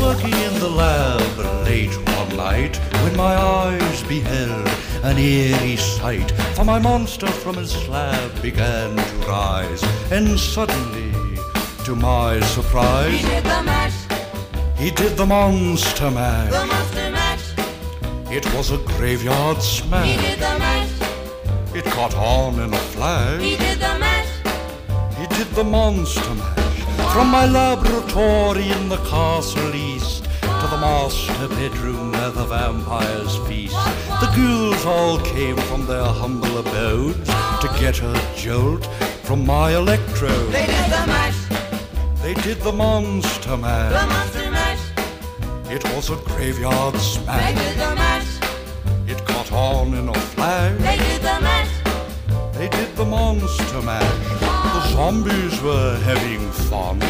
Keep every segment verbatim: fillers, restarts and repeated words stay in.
working in the lab late one night when my eyes beheld an eerie sight. For my monster from his slab began to rise, and suddenly, to my surprise, he did the mash. He did the monster mash. The monster mash. It was a graveyard smash. He did the mash. It caught on in a flash. He did the mash. He did the monster mash. From my laboratory in the castle east to the master bedroom where the vampires feast, the ghouls all came from their humble abodes to get a jolt from my electrode. They did the mash. They did the monster mash. The monster mash. It was a graveyard smash. They did the mash. It caught on in a flash. They did the mash. They did the monster mash. The zombies were having fun.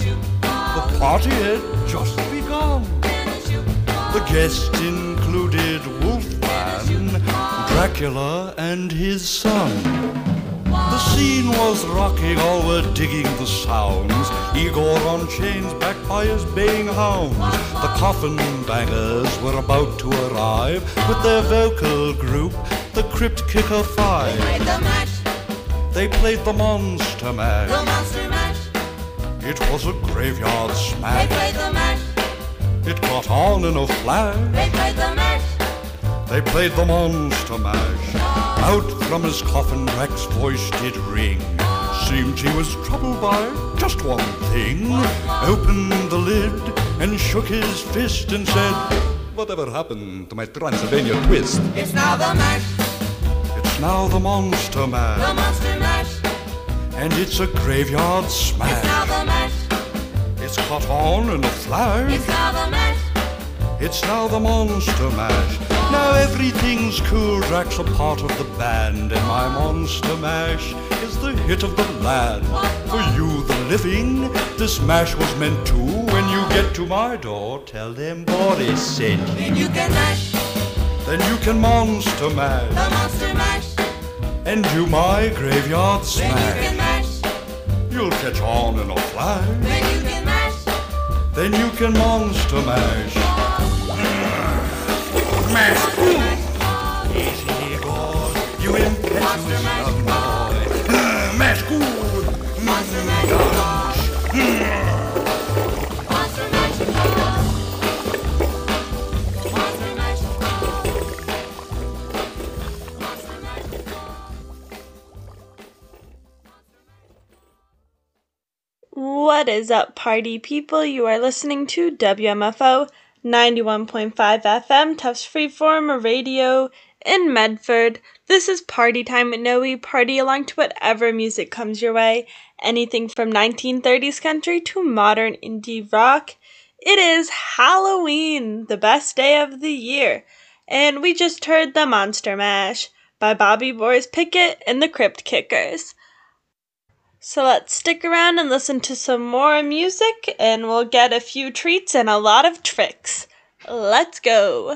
The party had just begun. The guests included Wolfman, Dracula, and his son. The scene was rocking, all were digging the sounds. Igor on chains, backed by his baying hounds. The coffin bangers were about to arrive with their vocal group, the Crypt Kicker Five. They played the mash. They played the monster mash. The monster mash. It was a graveyard They smash. played the mash. It caught on in a flash. They played the mash. They played the monster mash. Out from his coffin, Drac's voice did ring. Seemed he was troubled by just one thing. Opened the lid and shook his fist and said, "Whatever happened to my Transylvania twist?" It's now the mash. It's now the monster mash. The monster mash. And it's a graveyard It's smash. now the mash. It's caught on in a flash. It's now the mash. It's now the monster mash. Now everything's cool, Drac's a part of the band, and my monster mash is the hit of the land. For you, the living, this mash was meant to. When you get to my door, tell them Boris sent you. Then you can mash. Then you can monster mash The monster mash. and do my graveyard Then you can smash. mash. You'll catch on in a flash. Then you can mash. Then you can monster mash. Mash. Easy, Igor, you impetuous young boy. Mash good. Monster mash. Monster mash. Monster mash. Monster mash. What is up, party people? You are listening to W M F O ninety-one point five F M, Tufts Freeform Radio in Medford. This is Party Time with Noe. Party along to whatever music comes your way. Anything from nineteen thirties country to modern indie rock. It is Halloween, the best day of the year. And we just heard The Monster Mash by Bobby Boris Pickett and the Crypt Kickers. So let's stick around and listen to some more music, and we'll get a few treats and a lot of tricks. Let's go!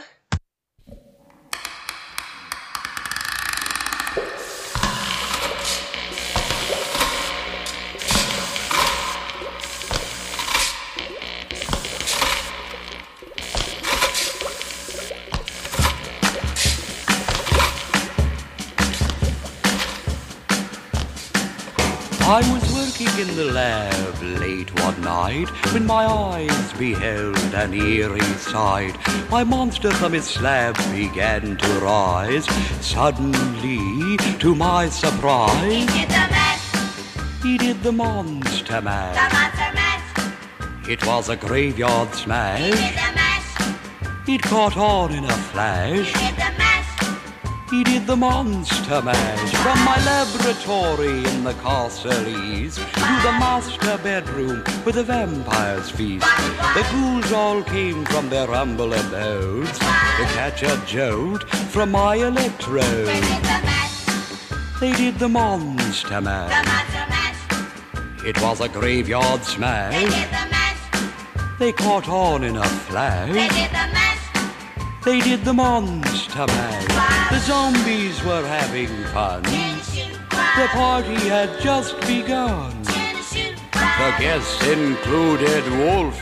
I was working in the lab late one night when my eyes beheld an eerie sight. My monster from his slab began to rise. Suddenly, to my surprise, He did the mash. he did the monster The mash. monster mash. It was a graveyard He did smash. the mash. It caught on in a He flash. did the mash. He did the monster mash. From my laboratory in the castle east to the master bedroom where the vampires feast. The ghouls all came from their humble abodes to catch a jolt from my They electrode. did the mash. They did the monster The mash. monster mash. It was a graveyard They smash. did the mash. They caught on in a They flash. did the mash. They did the monster mash. The zombies were having fun. Chin, shoot, The run. party had just begun. Chin, shoot, The run. guests included Wolfman,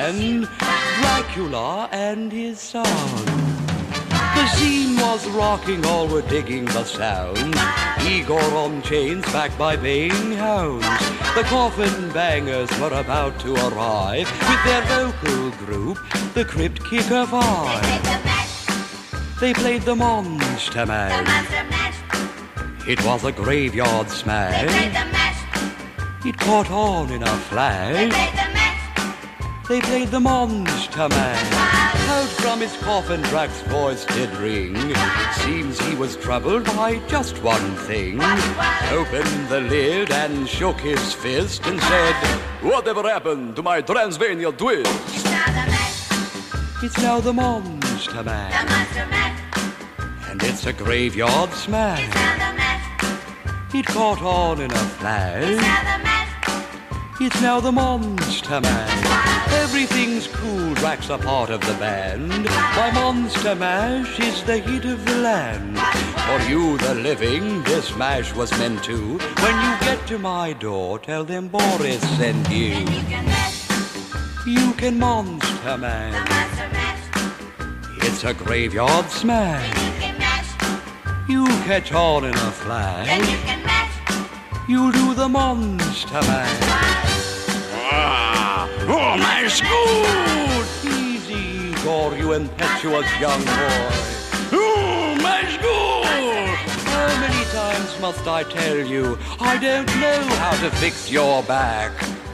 band, Dracula and his son. The scene was rocking, all were digging the sound. Igor on chains, backed by baying hounds. The coffin bangers were about to arrive with their vocal group, the Crypt Kicker Five. They played the Monster Mash. It was a graveyard smash. It caught on in a flash. They played the Monster Mash. Out from his coffin Drax's voice did ring. Seems he was troubled by just one thing. Opened the lid and shook his fist and said, "Whatever happened to my Transylvania twist?" It's now the Monster Mash. And it's a graveyard smash. It caught on in a flash. It's now the Monster Mash. Everything's cool, Drax a part of the band. My Monster Mash is the hit of the land. For you, the living, this mash was meant to. When you get to my door, tell them Boris sent you. You can Monster Mash. It's a graveyard smash. You catch on in a flash. You do the Monster Mash. Ah, oh, mash good! Easy, Igor, you impetuous young boy. Oh, mash good! How many times must I tell you, I don't know how to fix your back?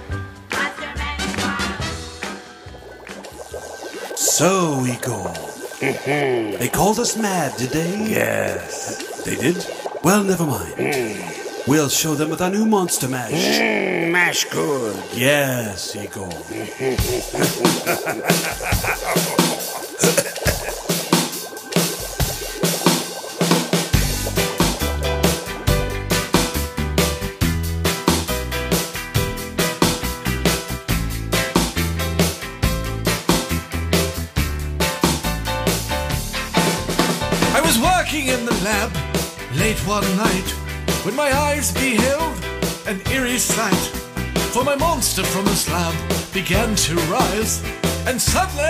So, Igor, they called us mad, did they? Yes. They did? Well, never mind. Mm. We'll show them with our new Monster Mash. Mm, mash good. Yes, Igor. I was working in the lab late one night when my eyes beheld an eerie sight. For my monster from the slab began to rise, and suddenly,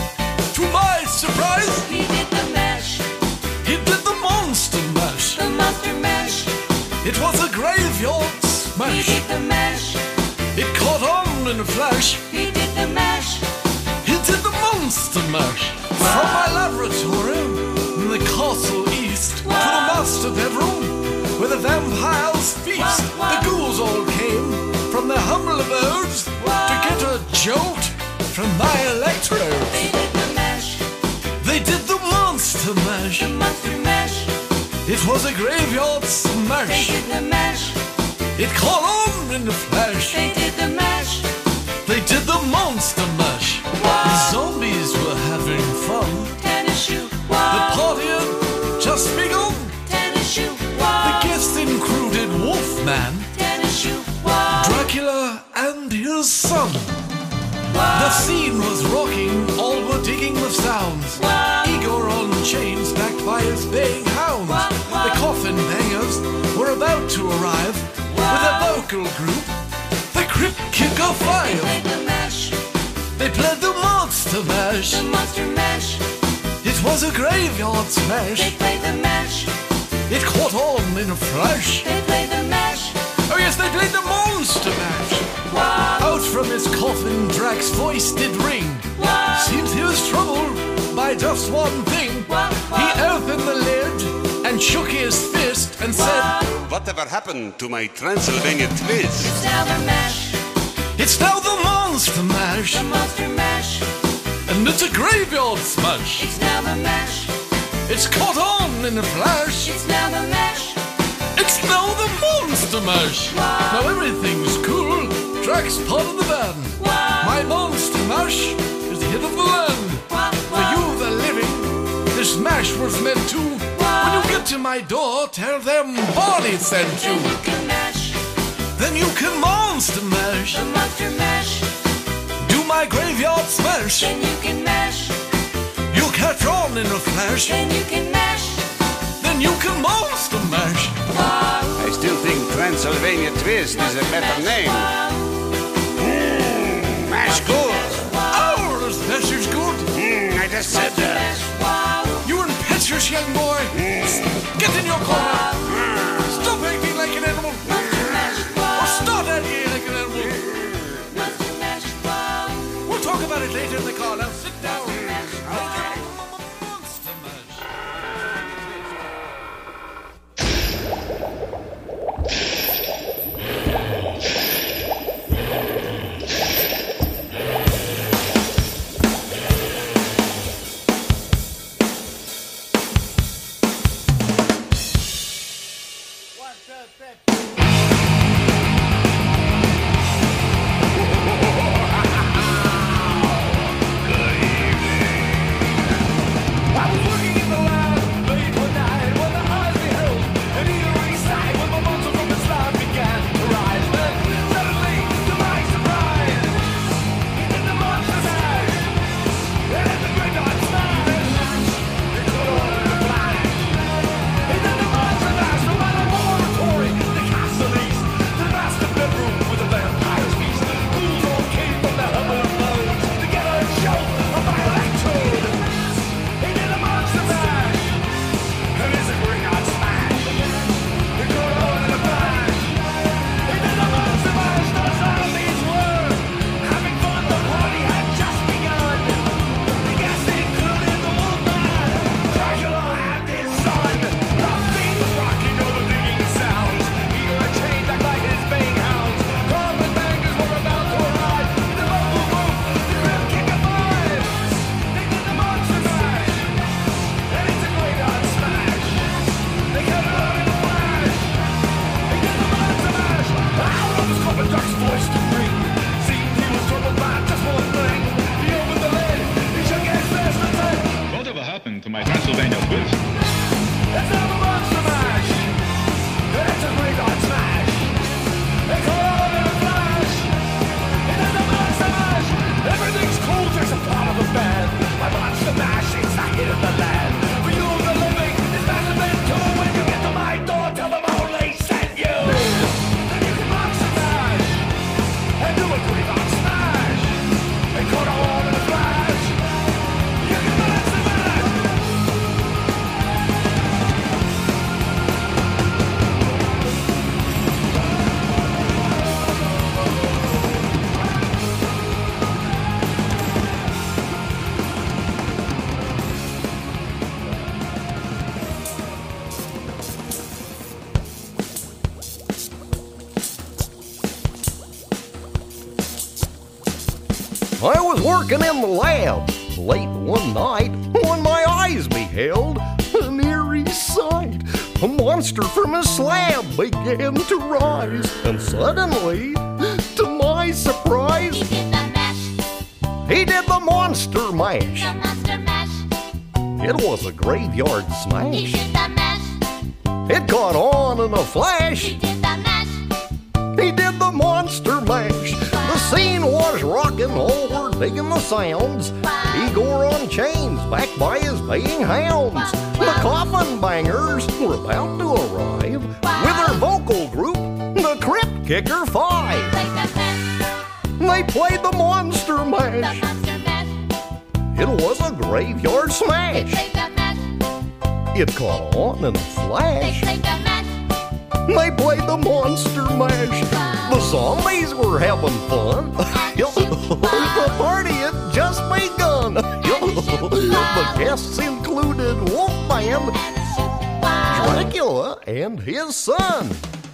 to my surprise, He did the mash, he did the Monster Mash. the Monster Mash. It was a graveyard He smash. did the mash, It caught on in a flash. he did the mash. He did the Monster Mash. From my laboratory in the castle east to the master bedroom where the vampires feast. The ghouls all came from their humble abodes to get a jolt from my electrodes. They did the mash, They did the Monster Mash. the Monster Mash. It was a graveyard They smash. did the mash, It caught on in a flash. they did the mash. They did the Monster Mash. The zombies were having fun. Tennis shoe, The whoa, party had just begun. tennis shoe, The whoa, guests included Wolfman, tennis shoe, whoa, Dracula, and his son. whoa. The scene was rocking, all were digging the sounds. Igor on chains, backed by his baying hounds. The coffin bangers were about to arrive with a vocal group, the Crypt Kicker They Five. played the mash, They played the Monster Mash. the Monster Mash. It was a graveyard They smash. played the mash, It caught on in a flash. they played the mash. Oh yes, they played the Monster Mash. Whoa, Out from his coffin, Drax's voice did ring. whoa, Seems he was troubled by just one thing. He opened the lid and shook his fist and said, Whatever happened to my Transylvania twist? it's now the mash, "It's now the Monster Mash, the Monster Mash. and it's a graveyard smash. It's now the mash, It's caught on in a flash. it's now the mash. It's now the Monster Mash. Now everything's cool. Drax part of the band. My Monster Mash is the hit of the land. For you, the living, this mash was meant to. When you get to my door, tell them Barney sent you. Then you can mash, Then you can Monster Mash. the Monster Mash. Do my graveyard smash. Then you can mash, You catch on in a flash. then you can mash. Then you can Monster Mash. Whoa, I still think Transylvania twist is a better name. whoa, Mm, mash good. Oh, I said that. You impetuous young boy. Get in your corner. Stop acting like an animal. Or start acting like an animal. We'll talk about it later in the car. Now sit down. Monster Mash. To my Transylvania twist. Let's have a monster mash. It's a great hot smash. It's all in a flash. It is a monster mash. Everything's cool, there's a part of the band. My monster mash is the hit of the land. For you, the living, it's better than two. When you get to my door, tell them I only sent you. Then you can monster mash and do a great hot smash. And cut all in a flash. You can monster mash. I was working in the lab late one night when my eyes beheld an eerie sight. A monster from a slab began to rise, and suddenly, to my surprise, He did the mash, he did the monster mash. the monster mash. It was a graveyard He smash. did the mash, It caught on in a he flash. did the mash. He did the monster mash. The scene was rocking, all were digging the sounds. Igor on chains, backed by his baying hounds. The coffin bangers were about to arrive with their vocal group, the Crypt Kicker Five. Like the mash, They played the monster the mash. monster mash. It was a graveyard They smash. played the mash, It caught on in a they flash. played the mash. They played the monster mash. The zombies were having fun. The party had just begun. The guests included Wolfman, Dracula, and his son.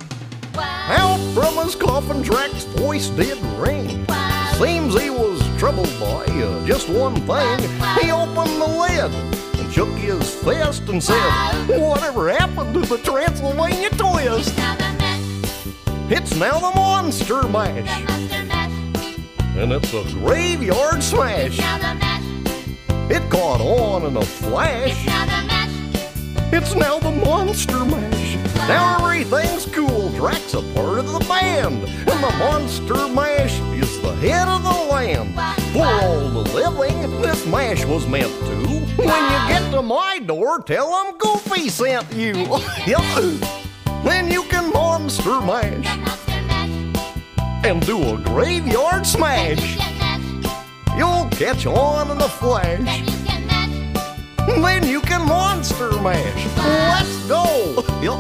Out from his coffin, Drac's voice did ring. Seems he was troubled by uh, just one thing. He opened the lid and shook his fist and said, "Whatever happened to the Transylvania twist? Now the mash, It's now the monster the mash, monster mash. and it's a graveyard smash. Now the mash, It caught on in a flash. now the mash. It's now the monster mash. Now everything's cool. Drac's a part of the band, and the monster mash is the head of the land. For all the living, this mash was meant to. When you get to my door, tell them Goofy sent you. Then you can monster mash The monster mash, and do a graveyard then smash. you can mash, You'll catch on in a then flash. you can mash. then you can monster mash. Let's go!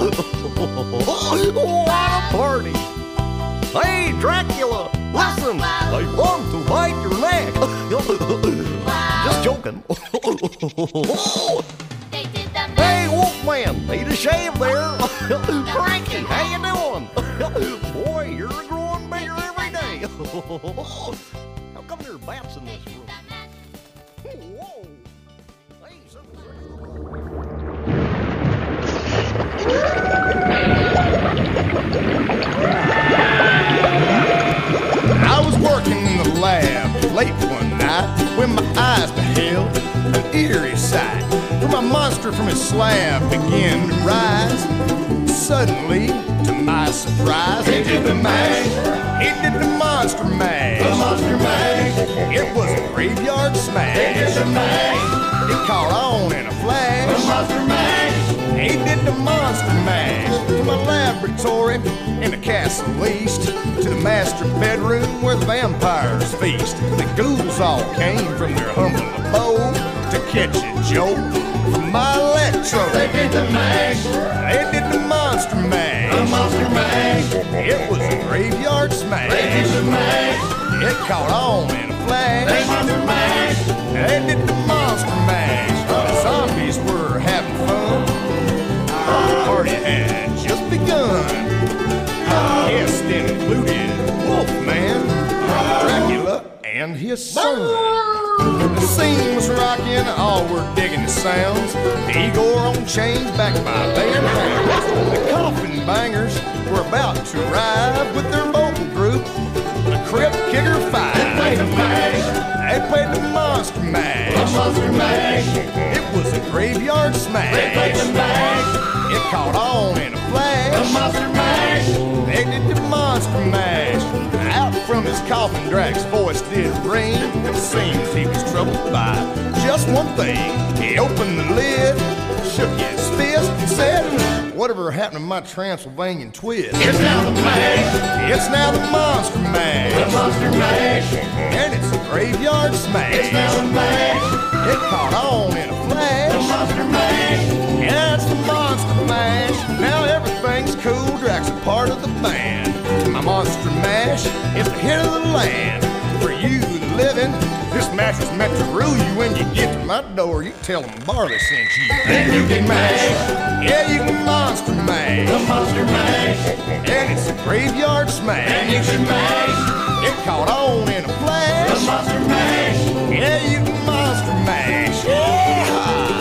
What a party! Hey, Dracula, listen, I want to bite your neck. Just joking. They did the mash. Hey, Wolfman, need a shave there? Frankie, how you doing? Boy, you're growing bigger every day. How come there are bats in this room? Whoa. Hey, I was working in the lab late one night when my eyes beheld an eerie sight. For my monster from his slab began to rise. Suddenly, to my surprise, he did the mash. He did the monster mash. The monster mash. It was a graveyard smash. He did the mash. It caught on in a flash. The monster mash. He did the monster mash. To my laboratory in the castle east, to the master bedroom where the vampires feast. The ghouls all came from their humble abode to catch a joke from my electrode. They did the mash. They did the monster mash. The monster mash. It was a graveyard smash. They did the mash. It caught on in a flash. They monster mash. They did the monster mash. The zombies were having fun. The party had just begun. Guests included Wolfman, Dracula, and his son. The scene was rocking, all were digging the sounds. The Igor on chains backed by band hounds. The coffin bangers were about to arrive with their vocal group, the Crypt Kicker Five. They played the mash. They played the monster mash. The monster mash. It was a graveyard smash. They played the mash. It caught on in a flash. The monster mash. They did the monster mash. Out from his coffin, Drac's voice did ring. It seems he was troubled by just one thing. He opened the lid, shook his fist, and said, "Whatever happened to my Transylvanian twist? It's now the mash. It's now the monster mash. The monster mash. And it's a graveyard smash. It's now the mash. It caught on in a flash. The monster mash. Yeah, it's the monster mash. Now everything's cool. Drac's a part of the band. My monster mash is the hit of the land. For you, the living, this mash was meant to rule you. When you get to my door, you tell them Barley sent you. Then you can mash. Yeah, you can monster mash. The monster mash. And it's a graveyard smash. And you can mash. It caught on in a flash. The monster mash. Yeah, you can monster mash. Yeah.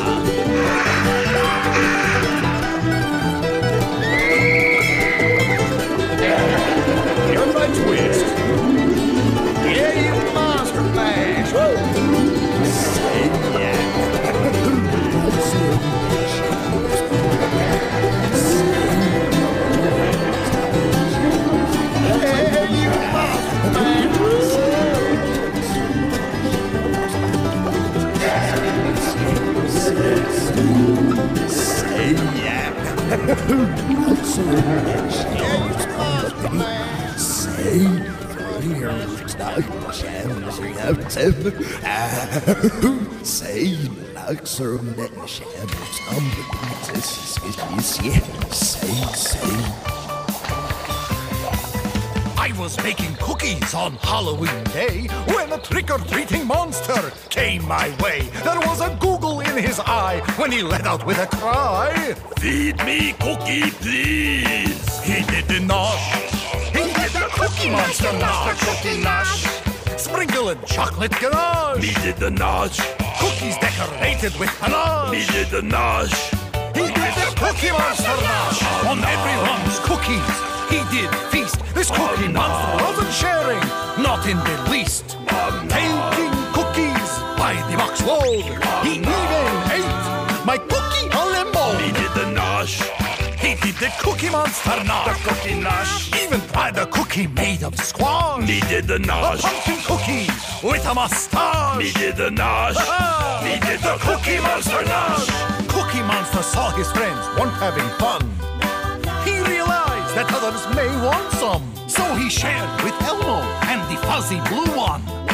Everybody twist. Yeah, you can monster mash. Woo. Say yeah. Yeah, you can monster mash. Say yeah. Yeah, you can monster mash. Say Say laxer men shadows Say, say. I was making cookies on Halloween Day when a trick-or-treating monster came my way. There was a Google in his eye when he let out with a cry. Feed me cookie, please. He did the nosh. He did the cookie monster nosh. Cookie nosh. Sprinkling chocolate ganache. He did the nosh. Cookies decorated with panache. He did the nosh. He did the cookie monster nosh. On everyone's cookies, he did feast. This cookie monster wasn't sharing, not in the least. Taking cookies by the box load, he even ate my cookie on limbo. He did the nosh. He did the cookie monster nosh. The cookie nosh. Even tried a cookie made of squash. He did the nosh. A pumpkin cookie with a mustache. He did the nosh. He did the cookie monster nosh. Cookie Monster saw his friends weren't having fun. He realized that others may want some, so he shared with Elmo and the fuzzy blue one.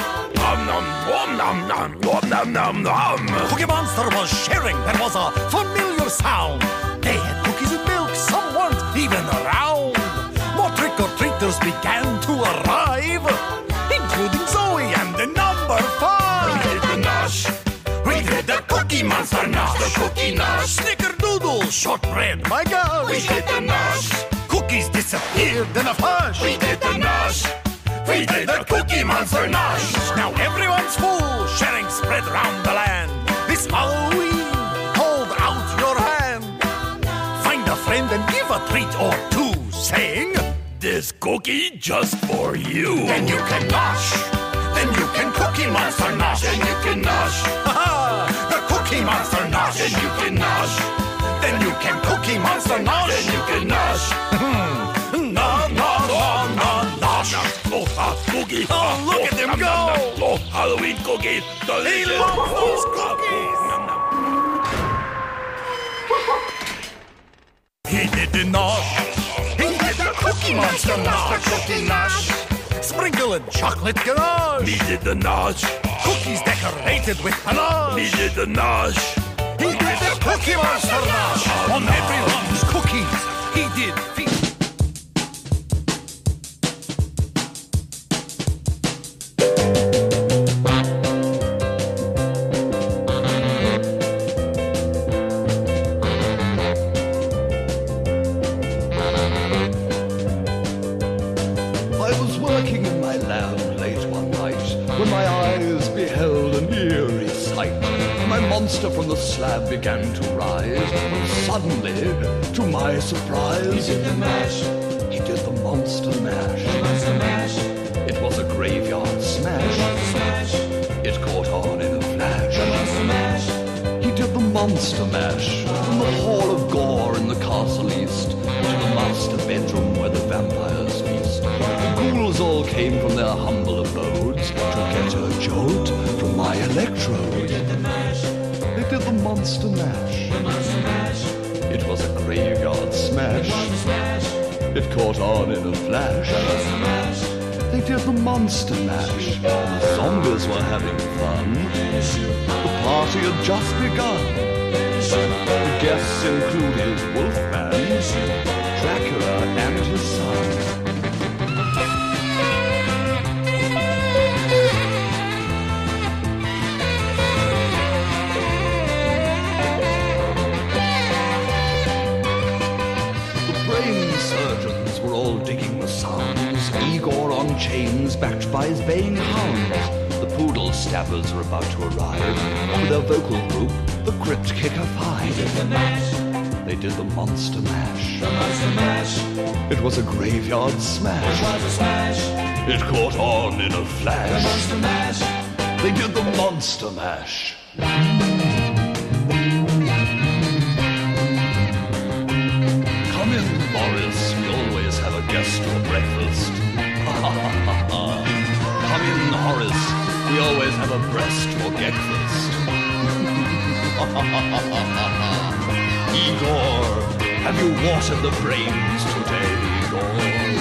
nom nom nom nom nom nom nom nom nom. Cookie Monster was sharing. There was a familiar sound. They had cookies and milk. Some weren't even around. More trick-or-treaters began to arrive, including Zoe and the number five. We did the nosh. We did the Cookie Monster nosh. The Cookie nosh. Snickerdoodle, shortbread, my gosh. We did the nosh. Cookies disappeared in a flash. We did the nosh. We did the Cookie Monster nosh. Now everyone's full, sharing spread round the land. This Halloween, hold out your hand. Find a friend and give a treat or two, saying, this cookie just for you. Then you can nosh. Then you can Cookie Monster nosh. Then you can nosh. Ha-ha! The Cookie Monster nosh. Then you can nosh. Then you can Cookie Monster nosh. Then you can nosh. No, no, no, no, nosh. Oh, ah, cookie. Oh, look at them go. Oh, Halloween cookies. Delicious. He loves those cookies. He did the nosh. He did the Cookie Monster nosh. The Cookie nosh. Sprinkle and chocolate ganache. He did the nosh. Cookies decorated with panache. He did the nosh. He did the Cookie Monster nosh. On everyone's cookies, he did feast. Monster from the slab began to rise, when suddenly, to my surprise, he did the mash. He did the monster mash. The monster mash. It was a graveyard smash. The monster smash. It caught on in a flash. The monster mash. He did the monster mash from the hall of gore in the castle east to the master bedroom where the vampires feast. The ghouls all came from their humble abodes to get a jolt from my electrode. He did the mash. They did the monster mash. The monster mash. It was a graveyard smash. smash. It caught on in a flash. The monster mash. They did the monster mash. The zombies were having fun. The party had just begun. The guests included Wolfman, Dracula, and his son. Surgeons were all digging the sounds. Igor on chains, backed by his baying hounds. The poodle stabbers were about to arrive with their vocal group, the Crypt Kicker Five. They did the mash. They did the monster mash. The monster mash. It was a graveyard smash. It was a smash. It caught on in a flash. The monster mash. They did the monster mash. Come in, Boris. We always have a guest for breakfast. Come in, Horace. We always have a breast for breakfast. Igor, have you watered the brains today, Igor?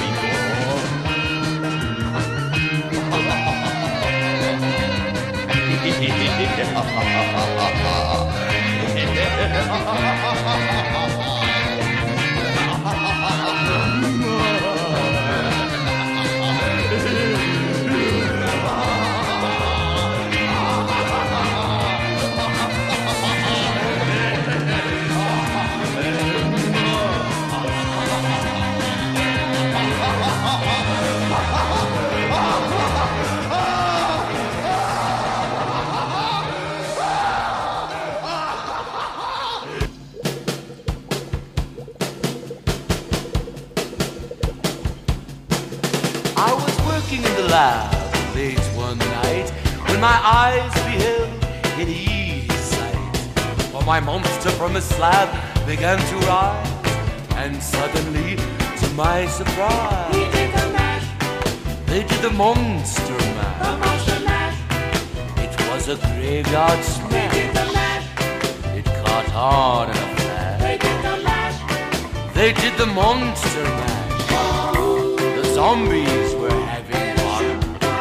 Late one night, when my eyes beheld an easy sight, for my monster from a slab began to rise, and suddenly, to my surprise, We did the mash. they did the monster mash. The monster mash. It was a graveyard We smash. did the mash. It caught on in a flash. They did the mash. They did the monster mash. The zombies were having fun.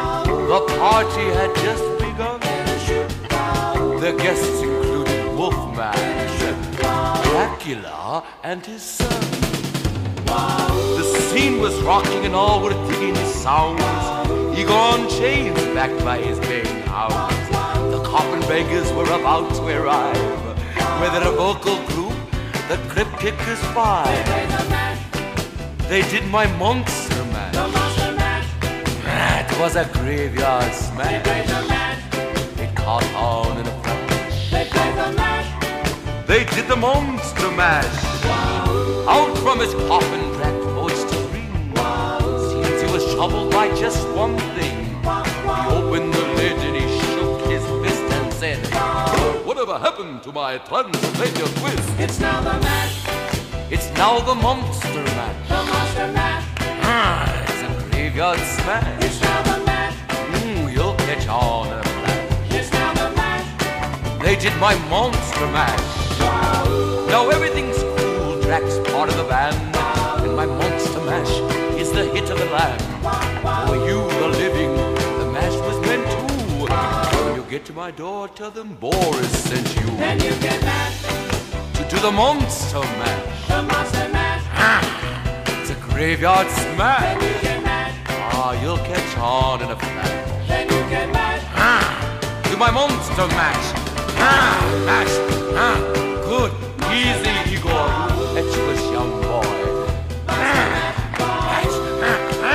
The party had just begun. The guests included Wolfman, Dracula, and his son. The scene was rocking and all were digging the sounds. Igor on chains backed by his baying hounds. The coffin bangers were about to arrive. With their vocal group, the Crypt Kickers Five. They did my monster mash. The monster mash. It was a graveyard smash. They played the mash. It caught on in a flash. They played the mash. They did the monster mash. Out from his coffin, Drac voiced to ring. Seems he was troubled by just one thing. He opened the lid and he shook his fist and said, "Whatever happened to my Transylvania twist? It's now the mash. It's now the monster mash. The monster mash. Ah, it's a graveyard smash. It's now the mash. Mm, you'll catch on in a flash. It's now the mash. They did my monster mash. Now everything's cool, Drac's part of the band. And my monster mash is the hit of the land. For you, the living, the mash was meant to. When you get to my door, tell them Boris sent you. Then you get mashed. To do the monster mash. The monster mash. Ah, it's a graveyard smash. Then you get mashed. Ah, you'll catch on in a flash. Then you get mashed. Ah, do my monster mash. Ah, mash. Ah, good. Easy, Igor, you impetuous young boy. Ah, mash. Ah, ah.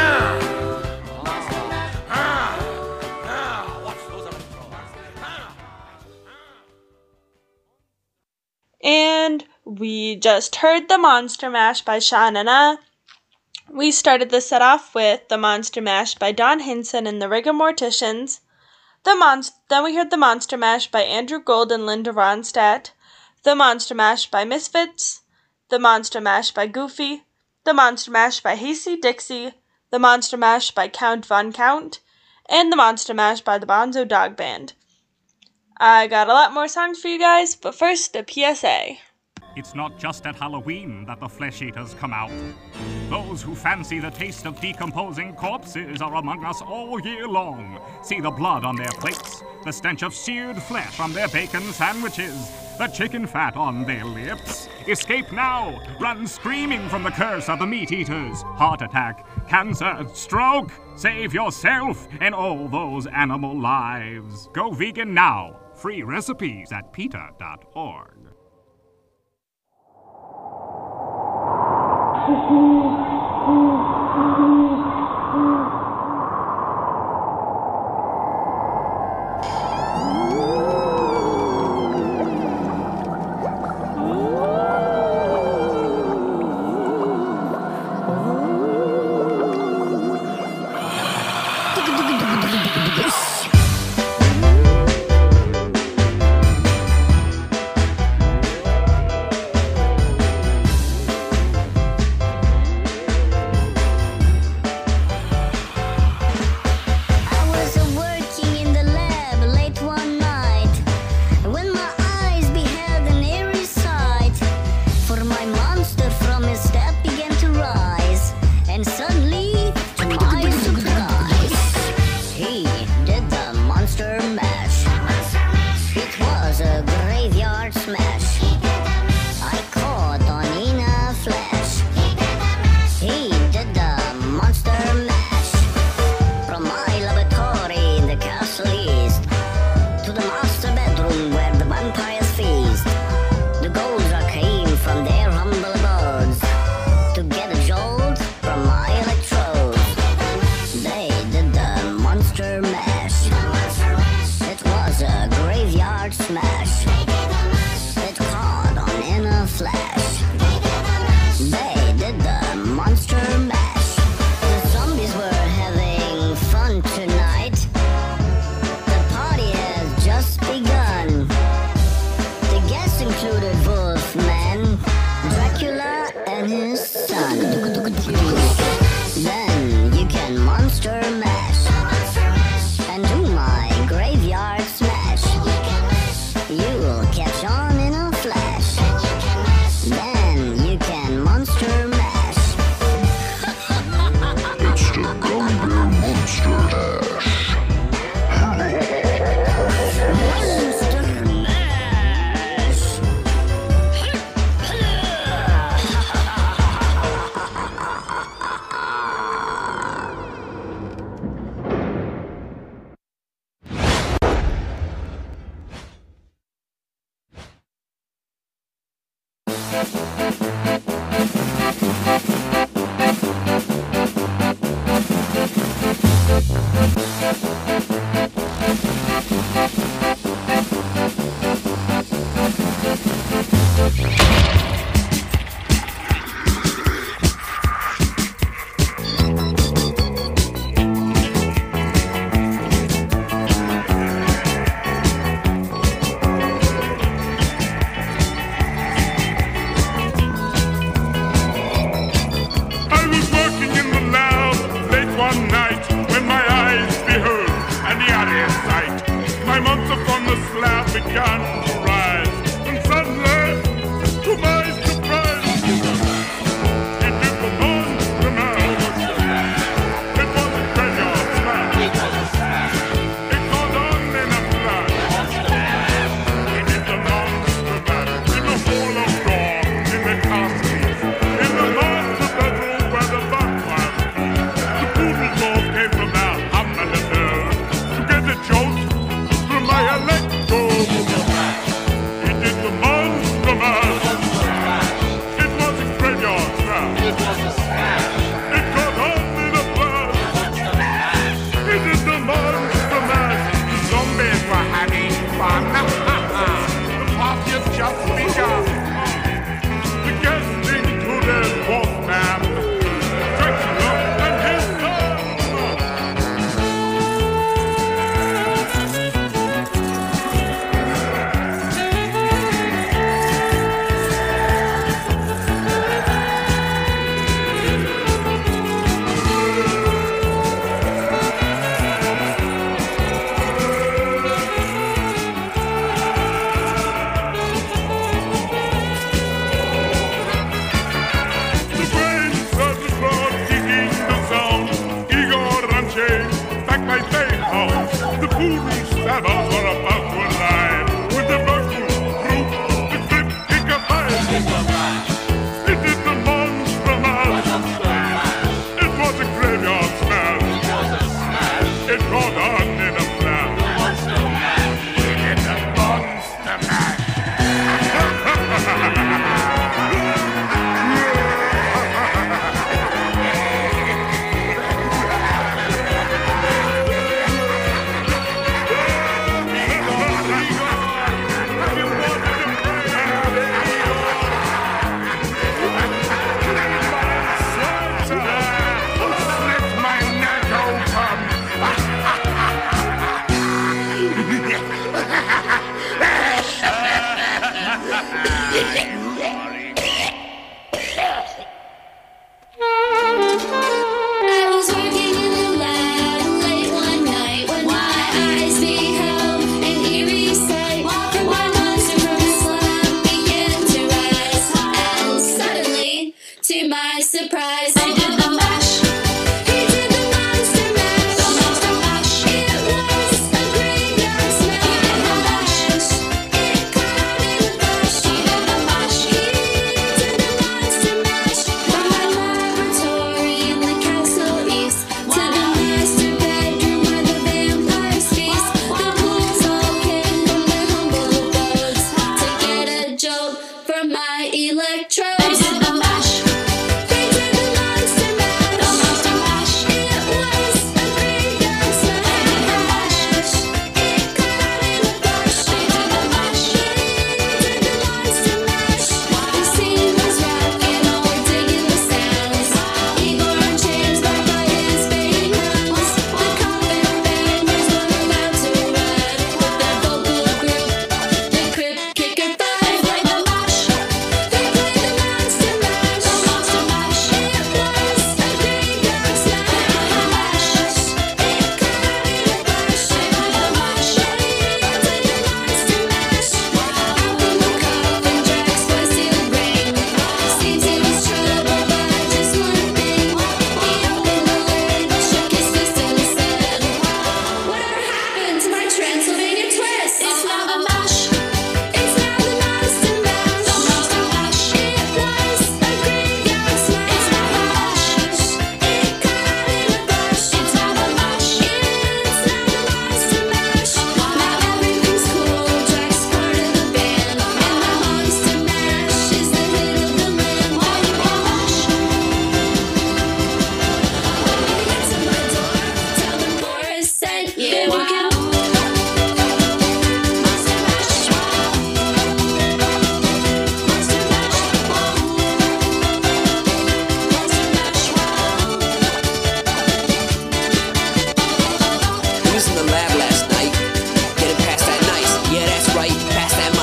Ah, ah. Watch those other throws. Ah. And we just heard The Monster Mash by Sha Na Na. We started the set off with The Monster Mash by Don Hinson and the Rigor Morticians. The Monst- then we heard The Monster Mash by Andrew Gold and Linda Ronstadt. The Monster Mash by Misfits. The Monster Mash by Goofy. The Monster Mash by Hasty Dixie. The Monster Mash by Count Von Count. And The Monster Mash by the Bonzo Dog Band. I got a lot more songs for you guys, but first a P S A. It's not just at Halloween that the flesh eaters come out. Those who fancy the taste of decomposing corpses are among us all year long. See the blood on their plates, the stench of seared flesh on their bacon sandwiches, the chicken fat on their lips. Escape now! Run screaming from the curse of the meat eaters. Heart attack, cancer, stroke. Save yourself and all those animal lives. Go vegan now. Free recipes at PETA dot org. You I was working in the lab late one night when my eyes beheld an eerie sight. My monster from the slab began to rise, and suddenly, to my surprise, it did the monster mash. It was a graveyard smash. It caught on in a flash. It did the monster mash in the hall of door, in the castle, in the master bedroom where the vampire sleeps. The poodle dwarf came from their hamlet hill to get a jolt from my electro.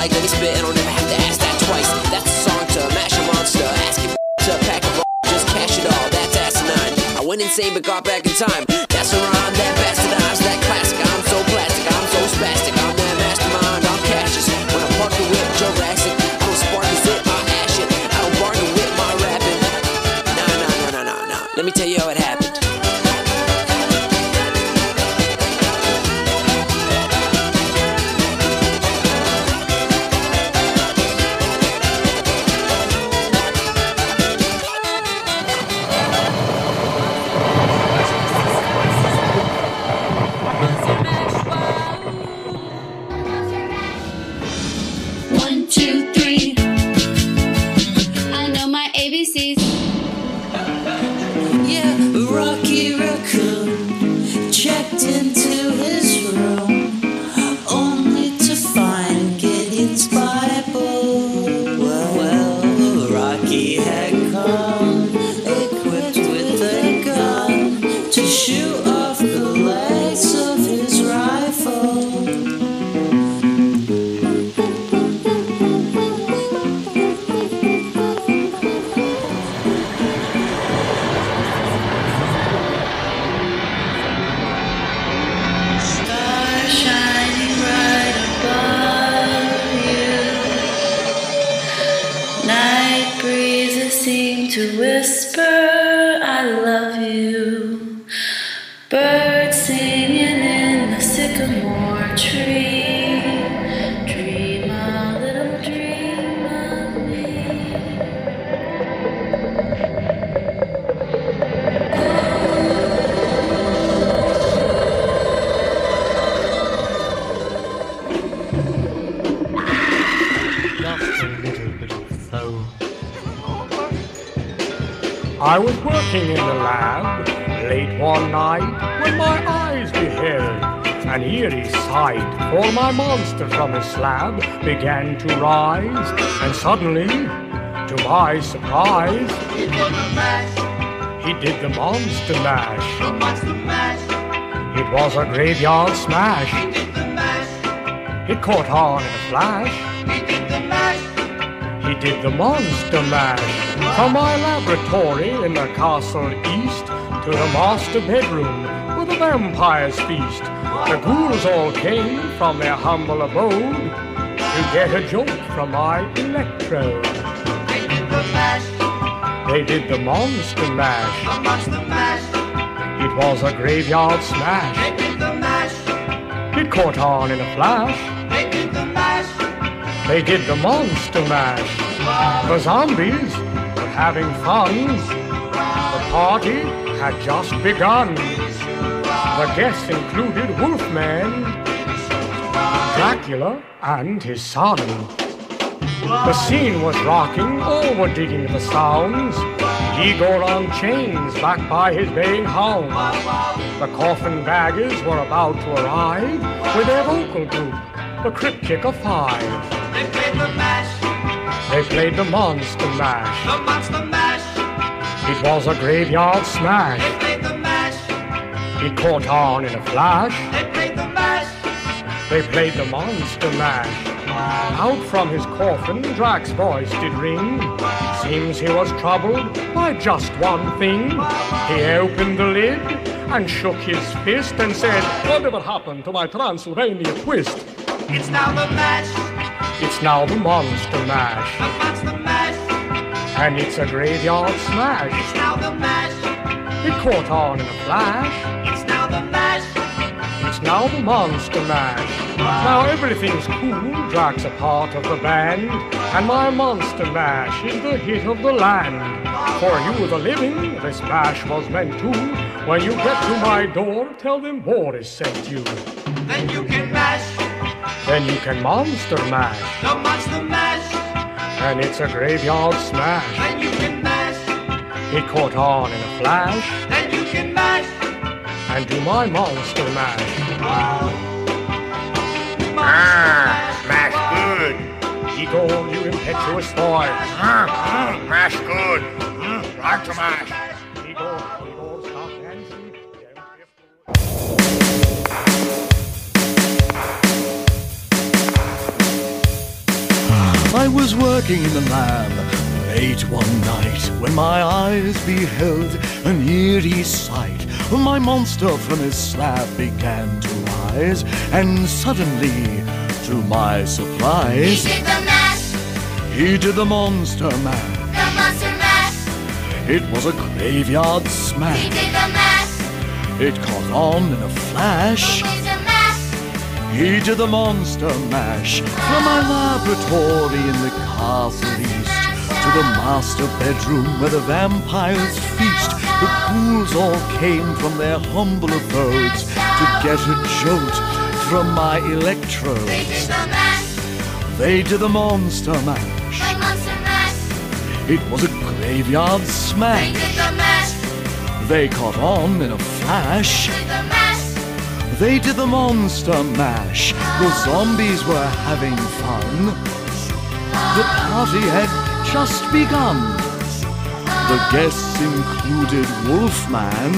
bag, let me spit, and I'll never have to ask that twice. That's a song to mash a monster. Ask him to pack a ball, just cash it all. That's asinine. I went insane but got back in time. That's a rhyme that bastardized that classic. I'm so plastic, I'm so spastic. I'm that mastermind, I'm Cassius. When I park the whip, Jurassic. I don't spark the zip, I ash it. I don't bargain with my rapping. Nah, nah, nah, nah, nah, nah. Let me tell you how it happened. Into his room, only to find getting spiteful. Well, well, Rocky had come, equipped with a gun, to shoot off the legs of his rifle. To whisper, I love you. Birds singing in the sycamore tree. Dream a little dream of me. Just a little bit of flow. I was working in the lab late one night when my eyes beheld an eerie sight. For my monster from his slab began to rise, and suddenly, to my surprise, he did the mash. He did the monster mash. The monster mash. It was a graveyard smash. He did the mash. It caught on in a flash. He did the mash. He did the monster mash. From my laboratory in the castle east to the master bedroom where the vampires feast, the ghouls all came from their humble abode to get a jolt from my electrode. They did the mash. They did the monster mash. The monster mash. It was a graveyard smash. They did the mash. It caught on in a flash. They did the mash. They did the monster mash. The zombies were having fun. The party had just begun. The guests included Wolfman, Dracula, and his son. The scene was rocking, all were digging the sounds. Igor on chains, backed by his baying hound. The coffin baggers were about to arrive with their vocal group, the Crypt Kicker Five. They played the mash. They played the monster mash. The monster mash. It was a graveyard smash. They played the mash. It caught on in a flash. They played the mash. They played the monster mash. Out from his coffin, Drac's voice did ring. Seems he was troubled by just one thing. He opened the lid and shook his fist and said, "Whatever happened to my Transylvania twist?" It's now the mash. It's now the monster mash. The monster mash. And it's a graveyard smash. It's now the mash. It caught on in a flash. It's now the mash. It's now the monster mash. Now everything's cool, Drac's a part of the band, and my monster mash is the hit of the land. For you the living, this mash was meant to. When you get to my door, tell them Boris sent you. Then you can mash. Then you can monster mash. The monster mash. And it's a graveyard smash. Then you can mash. It caught on in a flash. Then you can mash. And do my monster mash. Ah, mash good. Igor, you impetuous boy. Ah, ah, mash good. Mm, like to mash. Igor, Igor, stop dancing. was working in the lab late one night when my eyes beheld an eerie sight. My monster from his slab began to rise, and suddenly, to my surprise, He did the mash, he did the monster mash. the monster mash. It was a graveyard He smash. did the mash, It caught on in a flash. he did the mash. He did the monster mash. From my laboratory in the castle east to the master bedroom where the vampires feast, the ghouls all came from their humble abodes to get a jolt from my They electrodes. did the mash, They did the monster mash. the monster mash. It was a graveyard They smash. did the mash, They caught on in a flash. did the mash. They did the monster mash. The zombies were having fun. The party had just begun. The guests included Wolfman,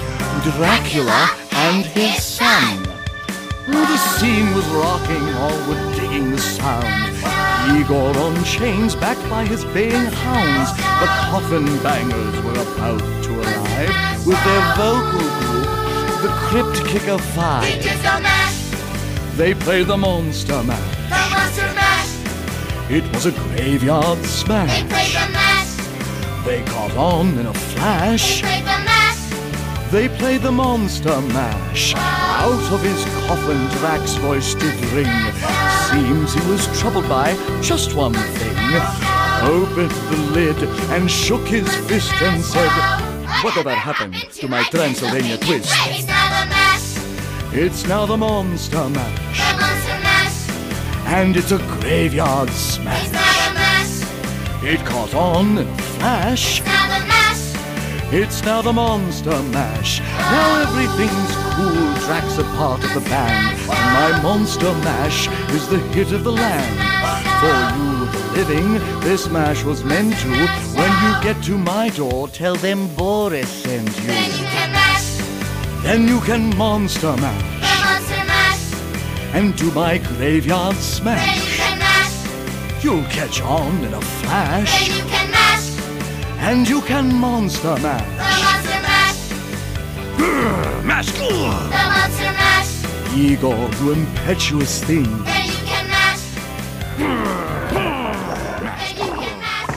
Dracula, and his son. The scene was rocking, all were digging the sound. Igor on chains, backed by his baying hounds. The coffin bangers were about to arrive with their vocal group, the Crypt Kicker He Five. did the mash, They played the monster mash. the monster mash. It was a graveyard They smash. played the mash, They caught on in a they flash. played the mash. They played the monster mash. Out of his coffin, Drax's voice did ring. Seems he was troubled by just one thing. Opened the lid and shook his fist and said, "Whatever happened to my Transylvania twist?" It's now the mash, It's now the monster mash. the monster mash. And it's a graveyard It's smash. now the mash, It caught on in a flash. now the mash. It's now the monster mash. Now everything's cool. Drax a part of the band. And my monster mash is the hit of the land. For you, the living, this mash was meant to. When you get to my door, tell them Boris sent you. Then you can mash, Then you can monster mash. the monster mash. And to my graveyard Then you smash. can mash, You'll catch on in a then flash. you can mash, And you can monster the mash. monster mash, Mash! the monster mash. Igor, you impetuous thing. Then you can mash, then you can mash.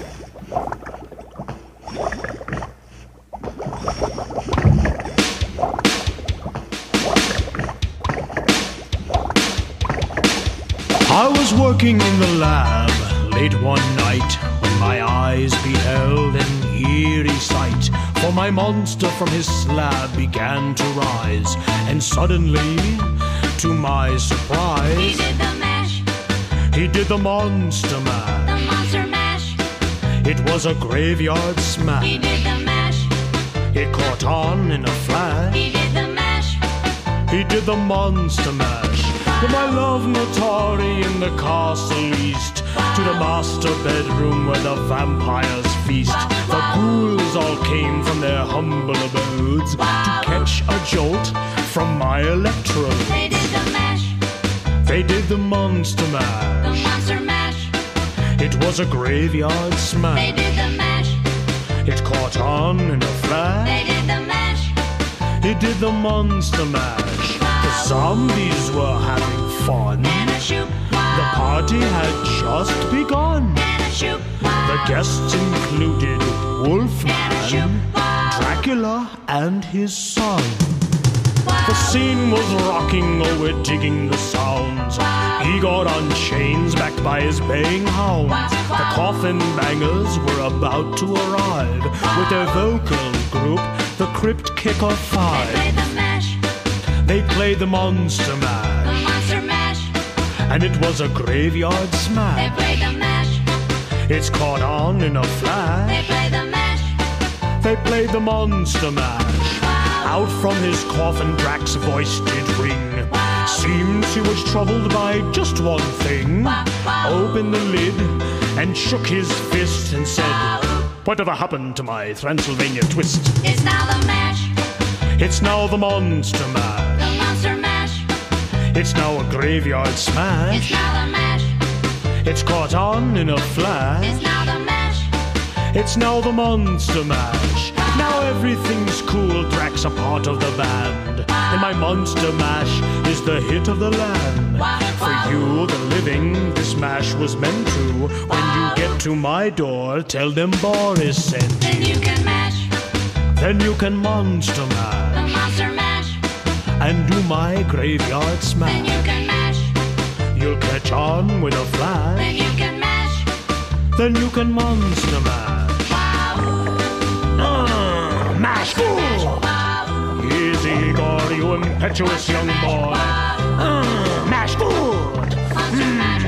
I was working in the lab late one night when my eyes beheld an eerie sight. For my monster from his slab began to rise, and suddenly, to my surprise, He did the mash, he did the monster mash. the monster mash. It was a graveyard He smash. did the mash, It caught on in a flash. he did the mash. He did the monster mash. From my love Natari in the castle east to the master bedroom where the vampires feast. The ghouls all came from their humble abodes to catch a jolt from my electrodes. They did the mash, They did the monster the mash. monster mash. It was a graveyard They smash. did the mash, It caught on in a they flash. did the mash. It did the monster mash. The zombies were having fun. And a shoot, The party had just begun. and a shoot, The guests included Wolfman, Dracula, and his son. The scene was rocking, oh, we're digging the sounds. Igor on chains, backed by his baying hounds. The coffin bangers were about to arrive with their vocal group, the Crypt Kicker They Five. played the mash, They played the Monster the Mash, monster mash. and it was a graveyard They smash. played the mash, It's caught on in a they flash. played the mash. They played the Monster Mash. Out from his coffin, Drax's voice did ring. Seems he was troubled by just one thing. Opened the lid and shook his fist and said, "Whatever happened to my Transylvania twist?" It's now the mash, It's now the Monster Mash. the monster mash. It's now a graveyard It's smash. now the mash, It's caught on in a flash. It's now the mash. It's now the Monster Mash. Now everything's cool. Drax a part of the band, and my Monster Mash is the hit of the land. For you, the living, this mash was meant to. When you get to my door, tell them Boris sent you. Then you can mash. Then you can Monster Mash. The Monster Mash. And do my graveyard smash. Then you can mash. You'll catch on with a flash. Then you can mash. Then you can Monster Mash. Uh, mash fool! Easy, Igor, you impetuous young boy. Uh, mash fool! Monster Mash.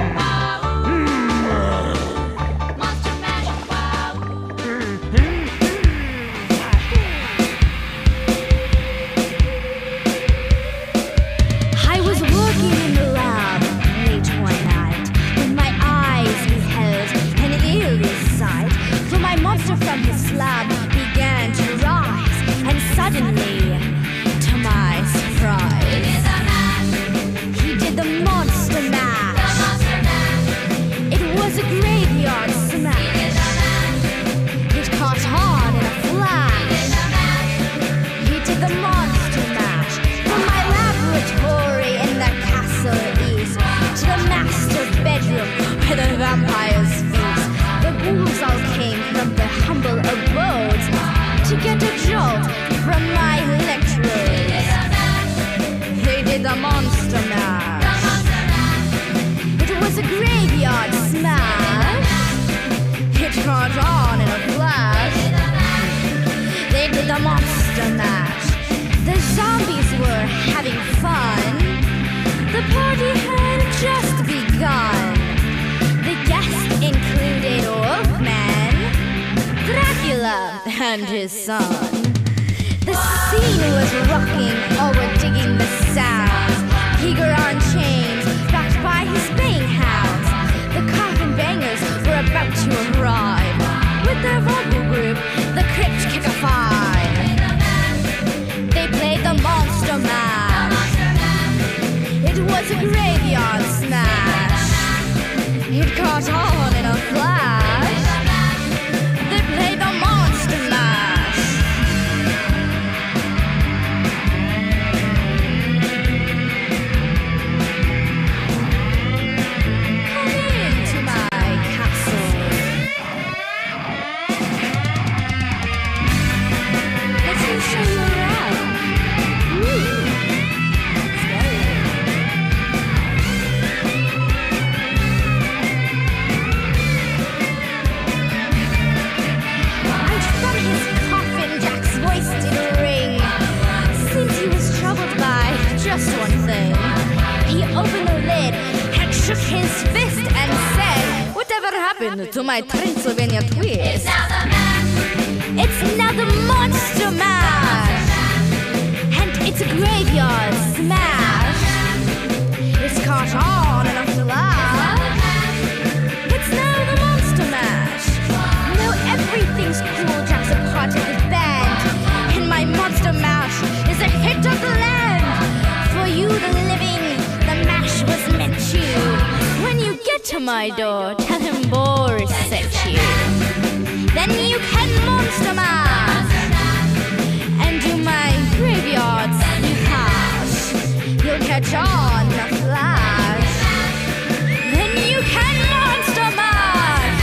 I was working in the lab late one night when my eyes beheld an eerie sight. For my monster from his slab began to rise, and suddenly, to my surprise, he did the Monster Mash. It was a graveyard smash. It caught on in a flash. He did the Monster Mash from my laboratory in the castle east to the master bedroom where the vampires feast. The ghouls all came from their humble abodes to get a jolt from my electrodes. They did the Monster Mash. It was a graveyard smash. It caught on in a flash. They did the Monster Mash. The zombies were having fun. The party had just begun. The guests included Wolfman, Dracula, and his son. The scene was rocking, all were digging the sounds. Eager on chains, backed by his baying hounds. The coffin bangers were about to arrive. With their vocal group, the Crypt Kicker Five. They played the Monster Mash. It was a graveyard smash. It caught on in a flash. They played the Monster Mash. Come into my castle. Let me show you around. Ooh. And from his coffin, Jack's voice did ring. Seems he was troubled by just one thing. He opened the lid and shook his fist and said, "Whatever happened to my Transylvania twist?" It's now the mash. It's now the Monster Mash. And it's a graveyard smash. It's caught on in a flash. It's now the Monster Mash. Now everything's cool. Jack's a part of the band, and my Monster Mash is a hit of the land. For you, the living, the mash was meant to. When you get to my door, tell him Boris sent you. Then you can Monster Mash and do my graveyard smash. You'll catch on in a flash. Then you can Monster Mash.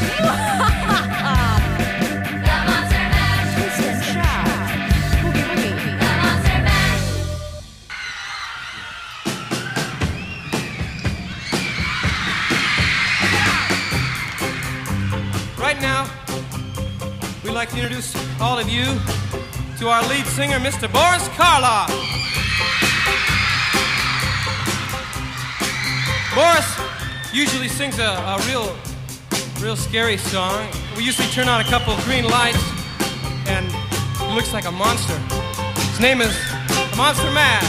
The Monster Mash. Twist and shout. Boogie boogie. The Monster Mash. Right now, we'd like to introduce all of you to our lead singer, Mister Boris Karloff. Boris usually sings a, a real, real scary song. We usually turn on a couple of green lights, and he looks like a monster. His name is Monster Mash.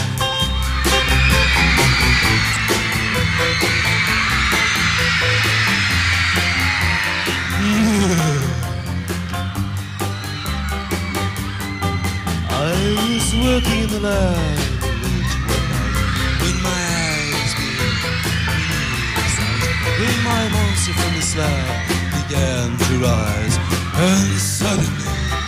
I was working in the lab late one night when my eyes began to sight, when my monster from the slab began to rise, and suddenly,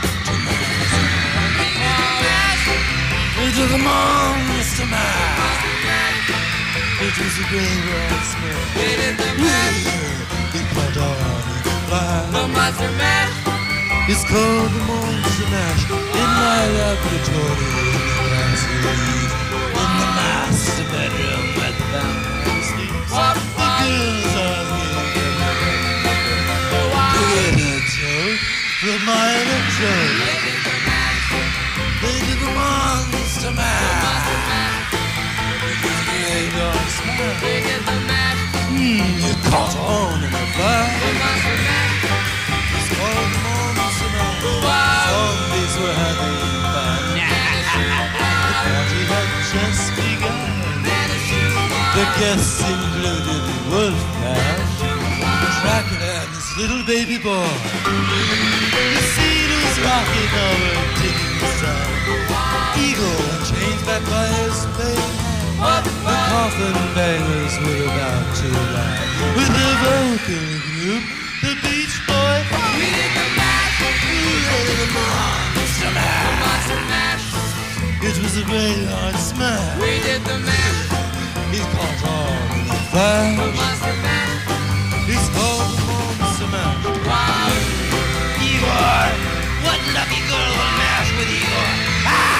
into the monster mash. It was a graveyard smash. We did the mash. We caught on in the flash. The monster mash. It's called the monster mash. In my laboratory in the classroom, in the master bedroom where the vampire sleeps. The girls are here. To get a joke from my electrode. They did the monster mash. Graveyard smash. They did the mash. Hmm, you caught on in the flash. The monster mash. It's called the monster mash. Zombies were having fun. The party had just begun. The guests included Wolfman, Dracula and his little baby boy. The scene was rocking over, digging the sun. Eagle and chains back by his spade. The coffin bangers were about to land with the vocal group, the Beach Boy. We did the mash. We did the monster mash. Monster mash. It was a great hard smash. We did the mash. He caught on in the flash. The monster mash. He's called the monster mash. Wow. Igor, what lucky girl will mash with Igor? Ah!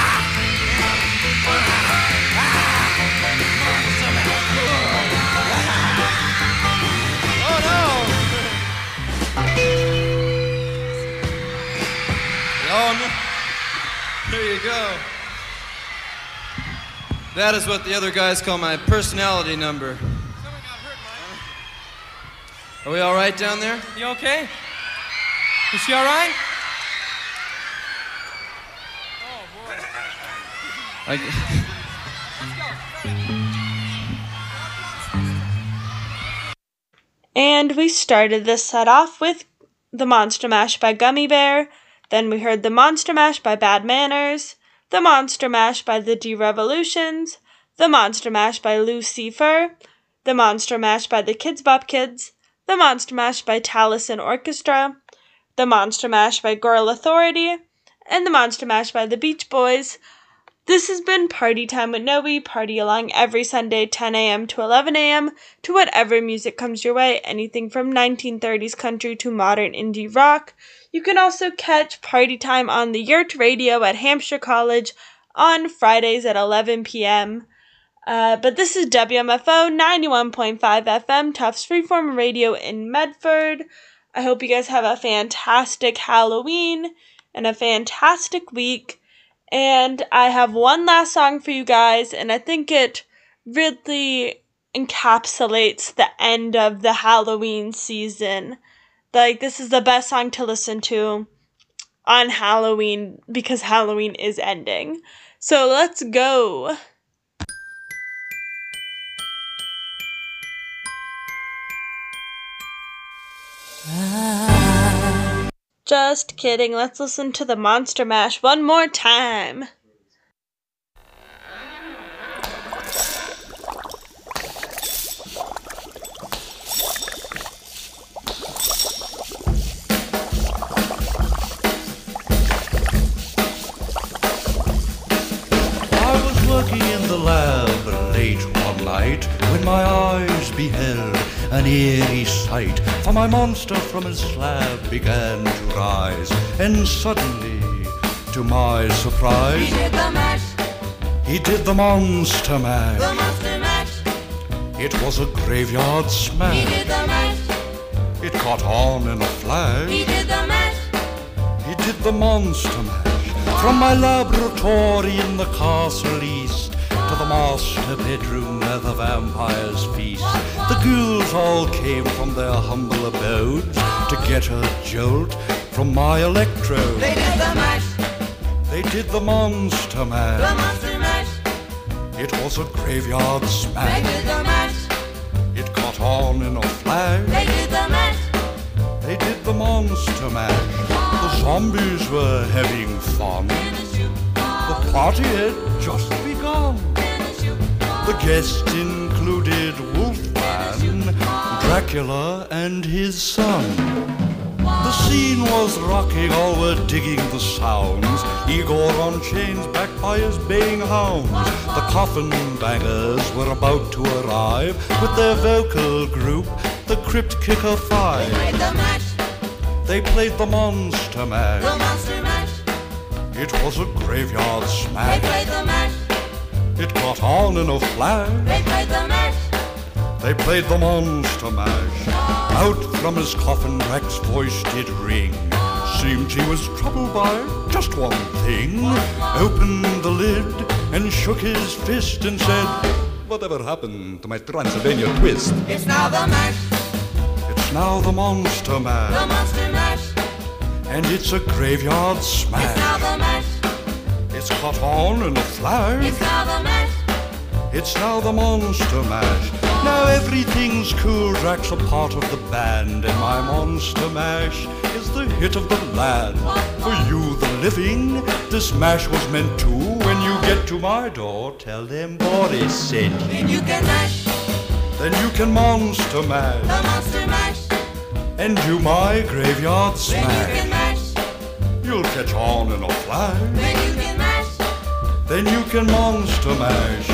There you go. That is what the other guys call my personality number. Are we all right down there? You okay? Is she all right? Oh, boy. I... And we started this set off with the Monster Mash by Gummy Bear. Then we heard the Monster Mash by Bad Manners, the Monster Mash by the D-Revolutions, the Monster Mash by Lucifer, the Monster Mash by the Kids Bop Kids, the Monster Mash by Taliesin Orchestra, the Monster Mash by Girl Authority, and the Monster Mash by the Beach Boys. This has been Party Time with Noe. Party along every Sunday, ten a.m. to eleven a.m. to whatever music comes your way, anything from nineteen thirties country to modern indie rock. You can also catch Party Time on the Yurt Radio at Hampshire College on Fridays at eleven p.m. Uh, but this is W M F O ninety-one point five F M, Tufts Freeform Radio in Medford. I hope you guys have a fantastic Halloween and a fantastic week. And I have one last song for you guys, and I think it really encapsulates the end of the Halloween season. Like, this is the best song to listen to on Halloween because Halloween is ending. So let's go. Just kidding. Let's listen to the Monster Mash one more time. I was working in the lab late one night when my eyes beheld an eerie sight, for my monster from his slab began to rise, and suddenly, to my surprise, He did the mash. He did the monster mash. The monster mash. It was a graveyard smash. He did the mash. It caught on in a flash. He did the mash. He did the monster mash. From my laboratory in the castle east to the master bedroom where the vampires feast, the ghouls all came from their humble abodes to get a jolt from my electrode. They did the mash. They did the monster mash. The monster mash. It was a graveyard smash. They did the mash. It caught on in a flash. They did the mash. They did the monster mash. The zombies were having fun. The party had just begun. The guests included Wolfman, Dracula and his son. The scene was rocking, all were digging the sounds. Igor on chains, backed by his baying hounds. The coffin bangers were about to arrive with their vocal group, the Crypt Kicker Five. They played the mash. They played the Monster Mash. The Monster Mash. It was a graveyard smash. They played the mash. It got on in a flash. They played the mash. They played the Monster Mash. Out from his coffin, Drac's voice did ring. Seemed he was troubled by just one thing. Opened the lid and shook his fist and said, "Whatever happened to my Transylvania twist?" It's now the mash. It's now the Monster Mash. The Monster Mash. And it's a graveyard smash. It's now the mash. It's caught on in a flash. It's now the mash. It's now the Monster Mash. Now everything's cool, Drac's a part of the band, and my Monster Mash is the hit of the land. For you, the living, this mash was meant to. When you get to my door, tell them Boris sent you. Then you can mash. Then you can Monster Mash. The Monster Mash. And do my graveyard smash. Then you can mash. You'll catch on in a flash. Then you can mash. Then you can Monster Mash.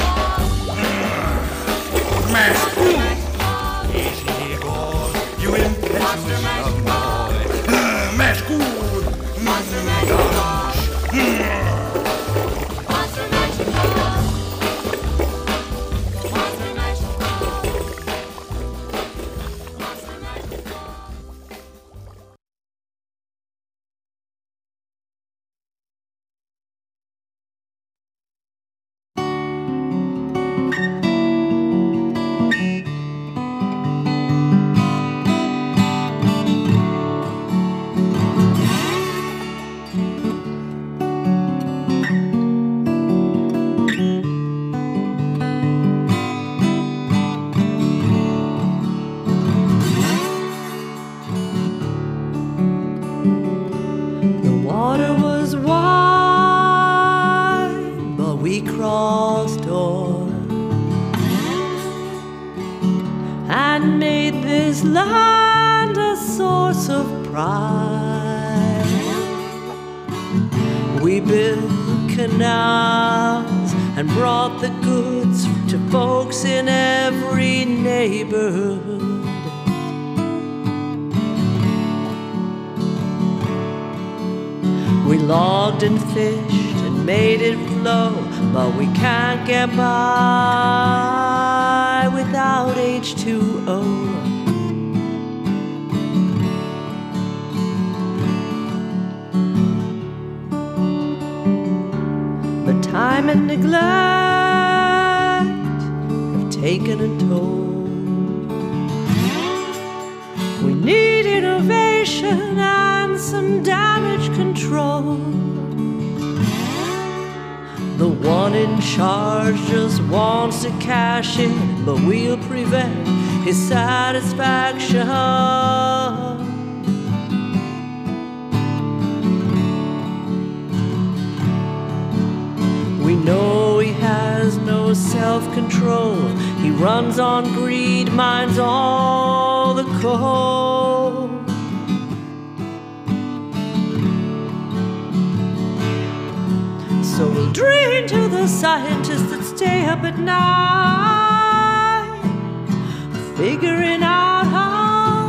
Mash. Easy, Igor. You impetuous young boy. Mash good. Monster Mash. Monster Mash. Monster Mash. And fished and made it flow, but we can't get by without H two O. But time and neglect have taken a toll. We need innovation and some damage control. The one in charge just wants to cash in, but we'll prevent his satisfaction. We know he has no self-control. He runs on greed, mines all the coal. So we'll drain to the scientists that stay up at night, figuring out how